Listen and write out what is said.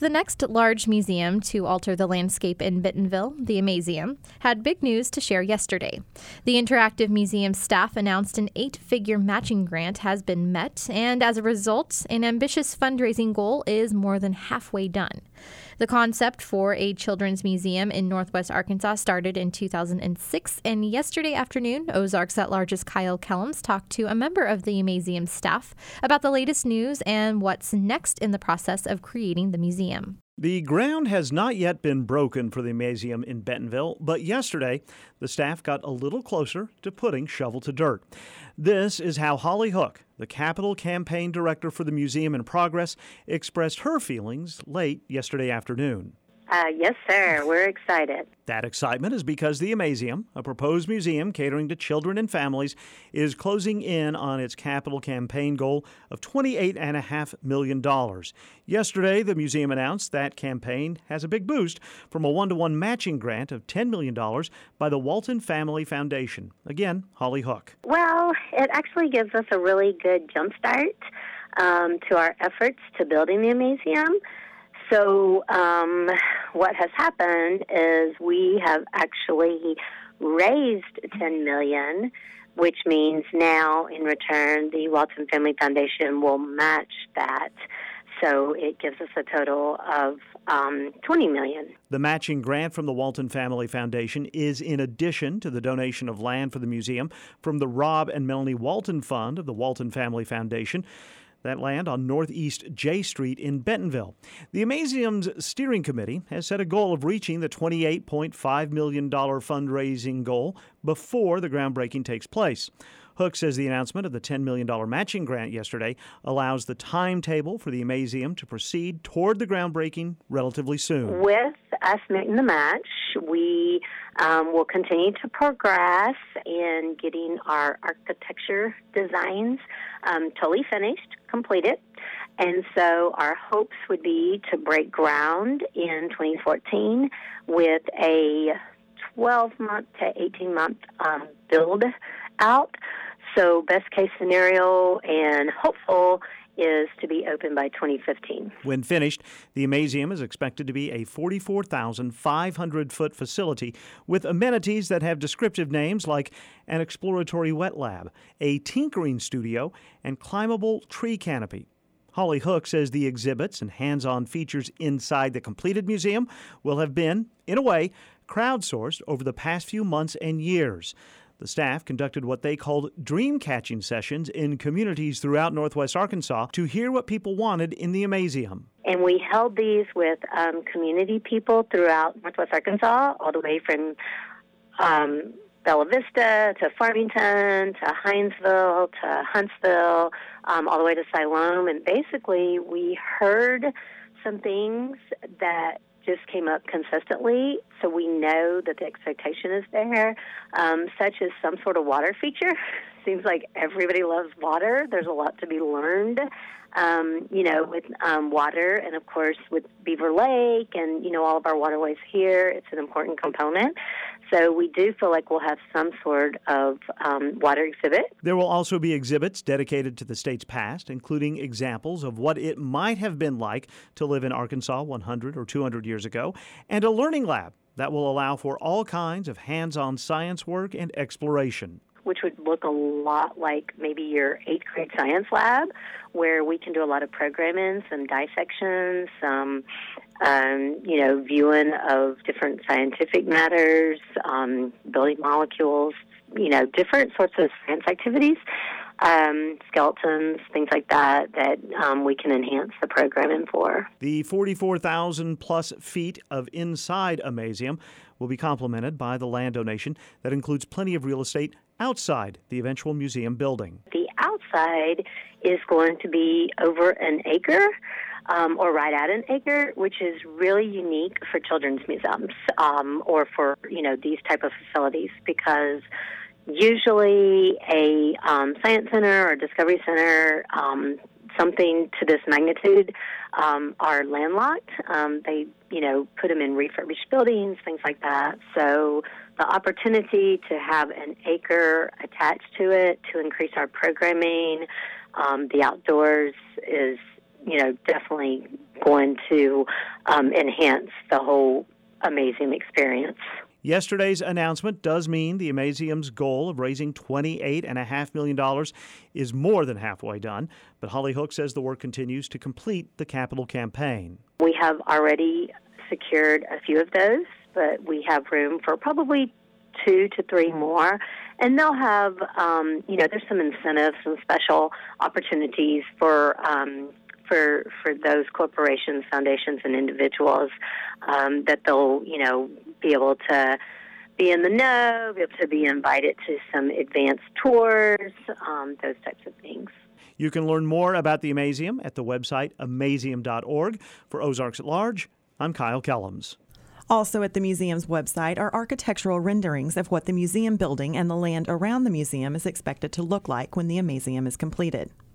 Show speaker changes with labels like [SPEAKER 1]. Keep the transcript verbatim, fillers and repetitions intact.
[SPEAKER 1] The next large museum to alter the landscape in Bentonville, the Amazeum, had big news to share yesterday. The interactive museum staff announced an eight-figure matching grant has been met, and as a result, an ambitious fundraising goal is more than halfway done. The concept for a children's museum in Northwest Arkansas started in two thousand six, and yesterday afternoon, Ozarks at-Large's Kyle Kellums talked to a member of the Amazeum staff about the latest news and what's next in the process of creating the museum.
[SPEAKER 2] The ground has not yet been broken for the Amazeum in Bentonville, but yesterday the staff got a little closer to putting shovel to dirt. This is how Holly Hook, the Capital Campaign Director for the Museum in Progress, expressed her feelings late yesterday afternoon.
[SPEAKER 3] Uh, yes, sir. We're excited.
[SPEAKER 2] That excitement is because the Amazeum, a proposed museum catering to children and families, is closing in on its capital campaign goal of twenty-eight point five million dollars. Yesterday, the museum announced that campaign has a big boost from a one-to-one matching grant of ten million dollars by the Walton Family Foundation. Again, Holly Hook.
[SPEAKER 3] Well, it actually gives us a really good jump start um, to our efforts to building the Amazeum. So um, what has happened is we have actually raised ten million dollars, which means now in return the Walton Family Foundation will match that. So it gives us a total of um, twenty million dollars.
[SPEAKER 2] The matching grant from the Walton Family Foundation is in addition to the donation of land for the museum from the Rob and Melanie Walton Fund of the Walton Family Foundation. That land on Northeast J Street in Bentonville. The Amazeum's steering committee has set a goal of reaching the twenty-eight point five million dollars fundraising goal before the groundbreaking takes place. Hook says the announcement of the ten million dollars matching grant yesterday allows the timetable for the Amazeum to proceed toward the groundbreaking relatively soon.
[SPEAKER 3] With us making the match, we um, will continue to progress in getting our architecture designs um, totally finished, completed. And so our hopes would be to break ground in twenty fourteen with a twelve-month to eighteen-month um, build out. So best case scenario and hopeful is to be open by twenty fifteen.
[SPEAKER 2] When finished, the Amazeum is expected to be a forty-four thousand five hundred foot facility with amenities that have descriptive names like an exploratory wet lab, a tinkering studio, and climbable tree canopy. Holly Hook says the exhibits and hands-on features inside the completed museum will have been, in a way, crowdsourced over the past few months and years. The staff conducted what they called dream-catching sessions in communities throughout Northwest Arkansas to hear what people wanted in the Amazeum.
[SPEAKER 3] And we held these with um, community people throughout Northwest Arkansas, all the way from um, Bella Vista to Farmington to Hinesville to Huntsville, um, all the way to Siloam. And basically, we heard some things that just came up consistently, so we know that the expectation is there, um, such as some sort of water feature. Seems like everybody loves water. There's a lot to be learned, um, you know, with um, water, and of course with Beaver Lake and, you know, all of our waterways here, it's an important component. So we do feel like we'll have some sort of um, water exhibit.
[SPEAKER 2] There will also be exhibits dedicated to the state's past, including examples of what it might have been like to live in Arkansas one hundred or two hundred years ago, and a learning lab that will allow for all kinds of hands-on science work and exploration.
[SPEAKER 3] Which would look a lot like maybe your eighth grade science lab, where we can do a lot of programming, some dissections, some, um, you know, viewing of different scientific matters, um, building molecules, you know, different sorts of science activities, um, skeletons, things like that, that um, we can enhance the programming for.
[SPEAKER 2] The forty-four thousand plus feet of inside Amazeum will be complemented by the land donation that includes plenty of real estate outside the eventual museum building.
[SPEAKER 3] The outside is going to be over an acre, um, or right at an acre, which is really unique for children's museums, um, or for, you know, these type of facilities, because usually a um, science center or discovery center, um, something to this magnitude, um, are landlocked. Um, they, you know, put them in refurbished buildings, things like that. So the opportunity to have an acre attached to it to increase our programming, um, the outdoors is, you know, definitely going to um, enhance the whole Amazeum experience.
[SPEAKER 2] Yesterday's announcement does mean the Amazeum's goal of raising twenty-eight point five million dollars is more than halfway done, but Holly Hook says the work continues to complete the capital campaign.
[SPEAKER 3] We have already secured a few of those, but we have room for probably two to three more. And they'll have, um, you know, there's some incentives, some special opportunities for um, for for those corporations, foundations, and individuals um, that they'll, you know, be able to be in the know, be able to be invited to some advanced tours, um, those types of things.
[SPEAKER 2] You can learn more about the Amazeum at the website amazeum dot org. For Ozarks at Large, I'm Kyle Kellums.
[SPEAKER 4] Also at the museum's website are architectural renderings of what the museum building and the land around the museum is expected to look like when the Amazeum is completed.